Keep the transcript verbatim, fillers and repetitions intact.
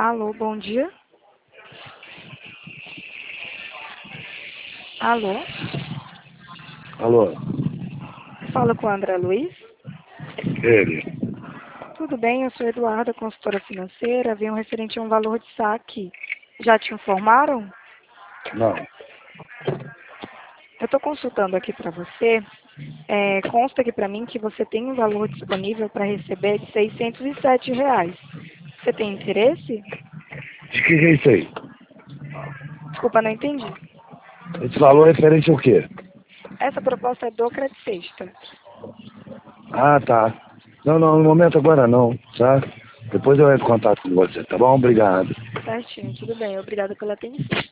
Alô, bom dia. Alô? Alô? Fala com o André Luiz. Ele? Tudo bem, eu sou Eduarda, consultora financeira. Venho referente a um valor de saque. Já te informaram? Não. Eu estou consultando aqui para você. É, consta aqui para mim que você tem um valor disponível para receber de seiscentos e sete reais. Você tem interesse? De que é isso aí? Desculpa, não entendi. Esse valor é referente ao quê? Essa proposta é do Credit Sexta. Ah, tá. Não, não, no momento agora não, tá? Depois eu entro em contato com você, tá bom? Obrigado. Certinho, tudo bem. Obrigada pela atenção.